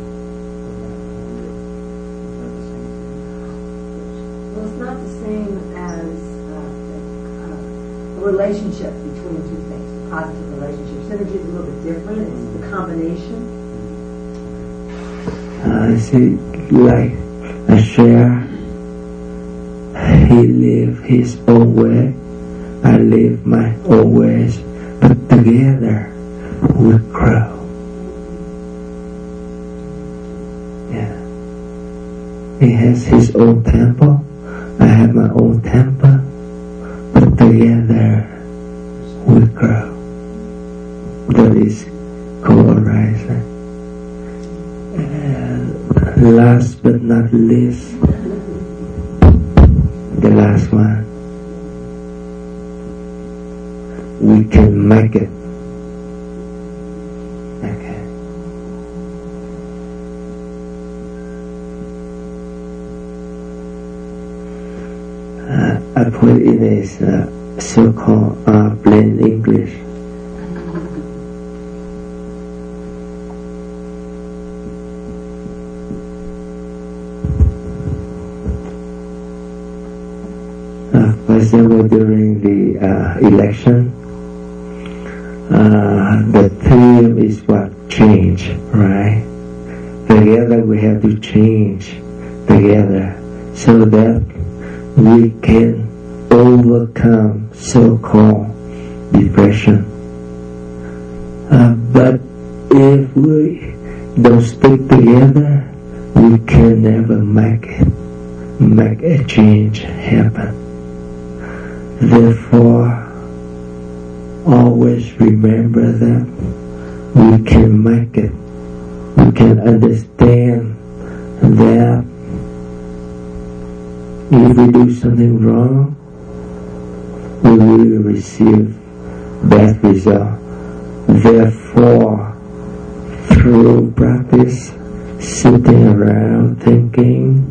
Well, it's not the same as a relationship between two things, a positive relationship. Synergy is a little bit different. It's the combination. See, like I share, he live his own way, I live my own ways, but together we grow. Yeah. He has his own temple, I have my own temple, but together we grow. That is co-arising. And last but not least, the last one, we can make it. Okay. I put it in a so-called plain English. For example, during the election, the theme is what? Change, right? Together we have to change together so that we can overcome so-called depression. But if we don't stick together, we can never make a change happen. Therefore, always remember that we can make it. We can understand that if we do something wrong, we will receive bad result. Therefore, through practice, sitting around thinking,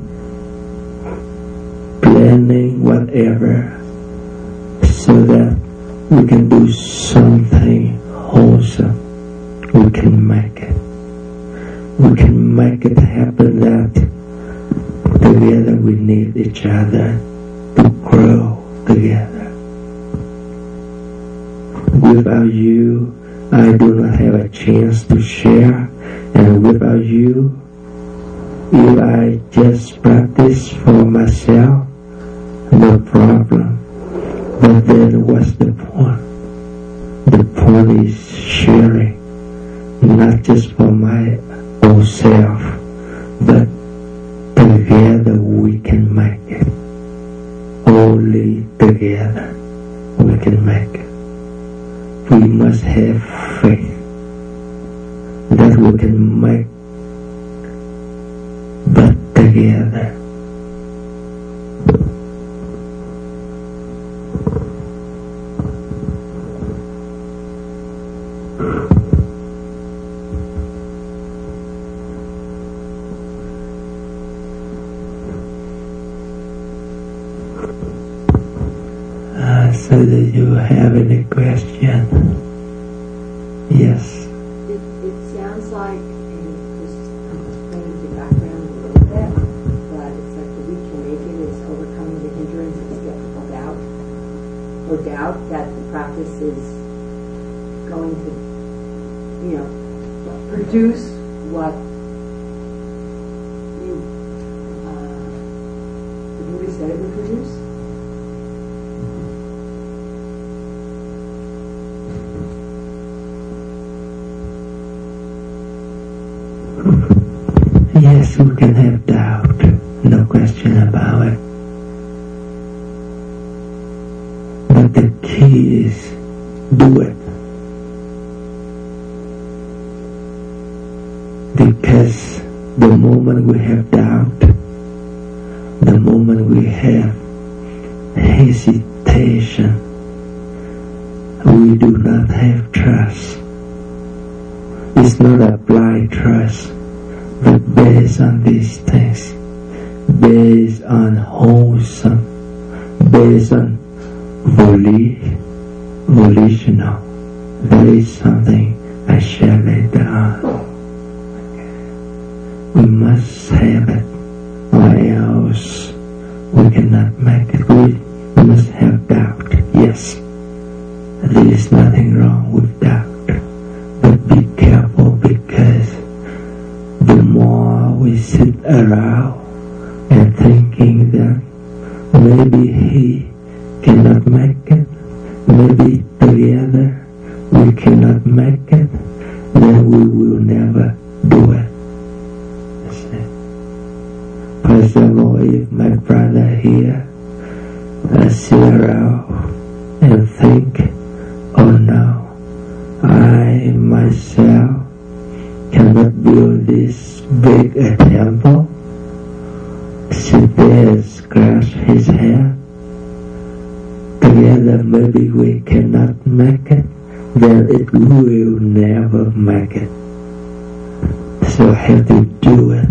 planning, whatever, so that we can do something wholesome, we can make it. We can make it happen that together we need each other to grow together. Without you, I do not have a chance to share, and without you, if I just practice for myself, no problem. But then what's the point? The point is sharing, not just for my own self, but together we can make it. Only together we can make it. We must have faith that we can make, but together. So do you have any question? Yes. It sounds like, and just explaining the background a little bit, but it's like the we can make it is overcoming the hindrance of skeptical doubt, or doubt that the practice is going to, produce what you, the Buddha said it would produce. Yes, we can have doubt, no question about it. But the key is do it. Because the moment we have doubt, the moment we have hesitation, we do not have trust. It's not a blind trust, but based on these things, based on wholesome, based on volitional. That is something I share later on. We must have it, or else we cannot make it. We must have doubt, yes. There is nothing wrong with doubt, but be careful, because the more we sit around and thinking that maybe he cannot make it, maybe together we cannot make it, then we will never do it. For example, if my brother here sit around and think, oh no, I myself cannot build this big a temple, sit there and scratch his head, together maybe we cannot make it, then it will never make it. So have to do it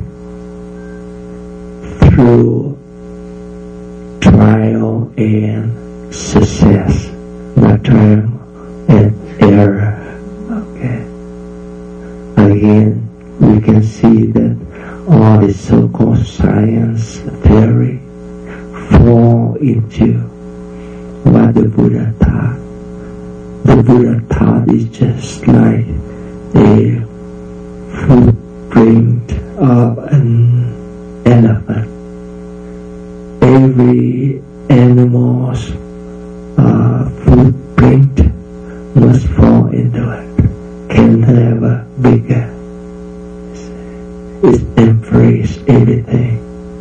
through trial and success, not trial and error. Okay. Again, we can see that all the so-called science theory fall into what the Buddha taught. the Buddha taught is just like a footprint of an elephant. Every animal's footprint must fall into it, can never bigger. It embraces everything.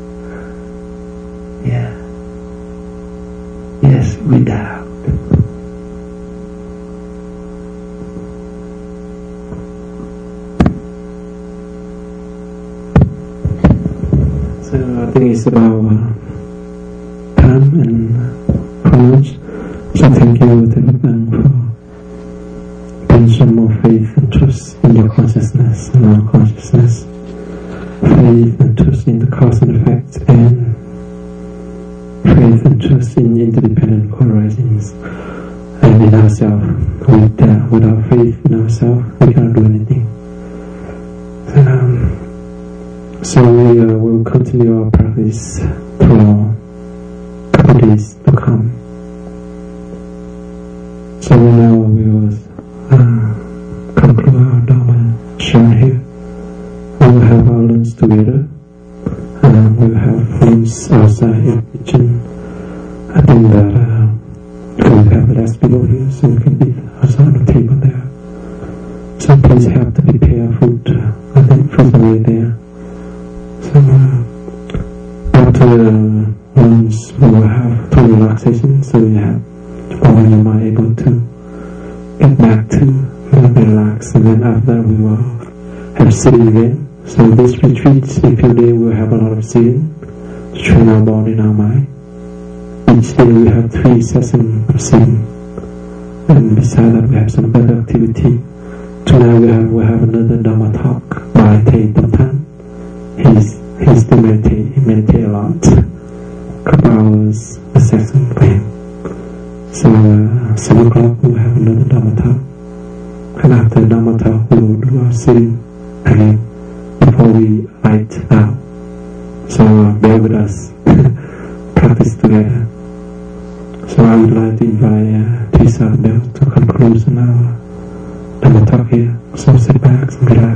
Yeah. Yes, without. So I think it's about time and approach. So thank you, Tevakang, for bringing some more faith and trust in your consciousness and our consciousness. Faith and trust in the cause and effect, and faith and trust in interdependent co-arisings and in ourselves. Without faith in ourselves, we cannot do anything. So we will continue our practice for a couple of days to come. So now we will conclude our Dharma share here. We will have our lunch together, and we will have rooms outside in the kitchen. I think that we will have less people here, so we can eat outside on the table there. So please help to prepare food. I think food is already there. So after lunch, we will have 2 relaxation, so you have when you are able to get back to relax, and then after we will have sitting again. So this retreat, in few days, we will have a lot of sitting to train our body and our mind. Each day we have 3 sessions of sitting, and beside that we have some better activity. Tonight we have another Dharma talk by Thầy Tâm Thánh. He still meditate. He meditate a lot. Couple hours a session for him. So 7 o'clock we will have another Dharma talk, and after Dharma talk we will do our sitting again before we light out. So bear with us, practice together. So I would like to invite Tisa Bell to conclude our Dharma talk here. So sit back and relax.